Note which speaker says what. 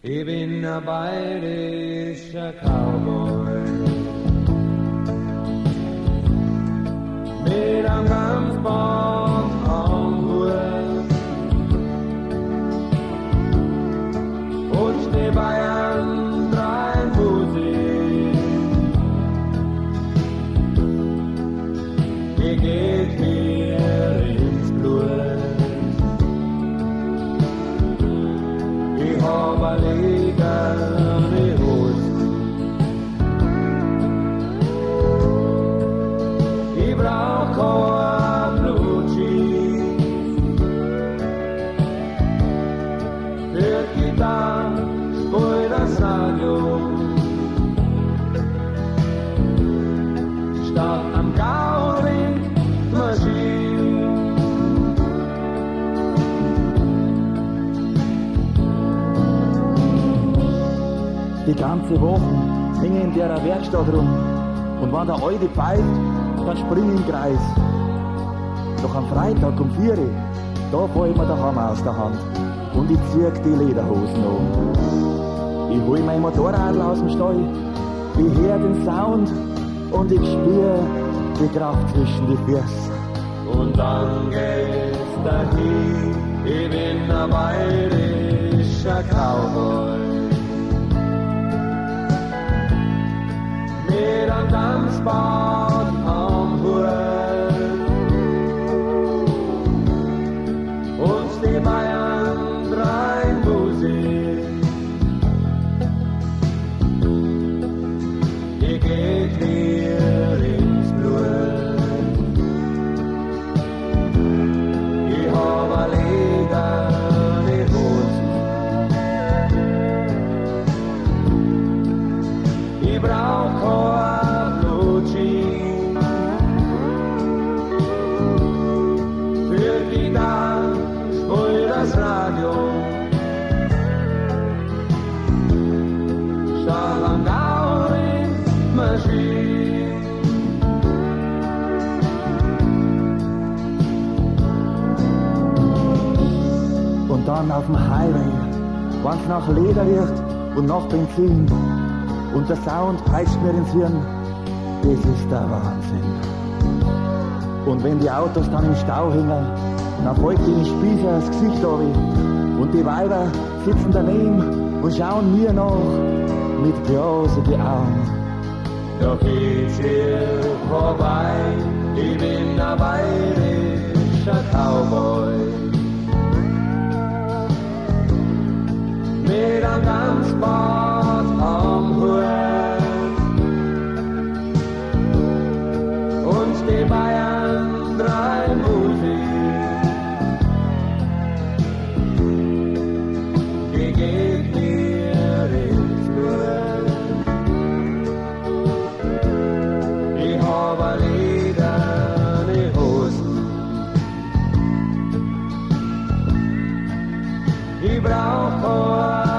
Speaker 1: Ich bin ein bayerischer Cowboy mit einem Gamsband am Hut und steh Bayern drei Musik. Die geht mir ins Blut. Ich hab eine lederne Hose. Ich brauch kein Blutjeans für die Gitarre und das Radio. Statt am Gauring Maschinen.
Speaker 2: Die ganze Woche hänge in der Werkstatt rum. Und wenn der Alte pfeift, dann spring ich im Kreis. Doch am Freitag um 4 Uhr, da fällt mir der Hammer aus der Hand. Und ich zieh die Lederhosen an. Ich hol mein Motorradl aus dem Stall, ich hör den Sound und ich spür die Kraft zwischen die Füße.
Speaker 1: Und dann geht's dahin, ich bin ein bayerischer Cowboy. Mit einem Tanzband am Hut und die Bayern drei Musik. Die geht mir ins Blut. Ich hab eine lederne Hose. Ich brauch kein Blutjeans für die Gitarre und das Radio. Statt am Gauring Maschinen.
Speaker 2: Und dann auf dem Highway, wenn's nach Leder wird und nach Benzin. Und der Sound peitscht mir ins Hirn, das ist der Wahnsinn. Und wenn die Autos dann im Stau hängen, dann fällt den Spießer das Gesicht runter. Und die Weiber sitzen daneben und schauen mir nach mit glasigen Augen.
Speaker 1: Doch geht's hier vorbei, ich bin ein bayerischer Cowboy. Mit einem Tanzband am Hut und die Bayern drei Musik. Die geht mir ins Blut. Ich hab eine lederne Hosen. Ich brauch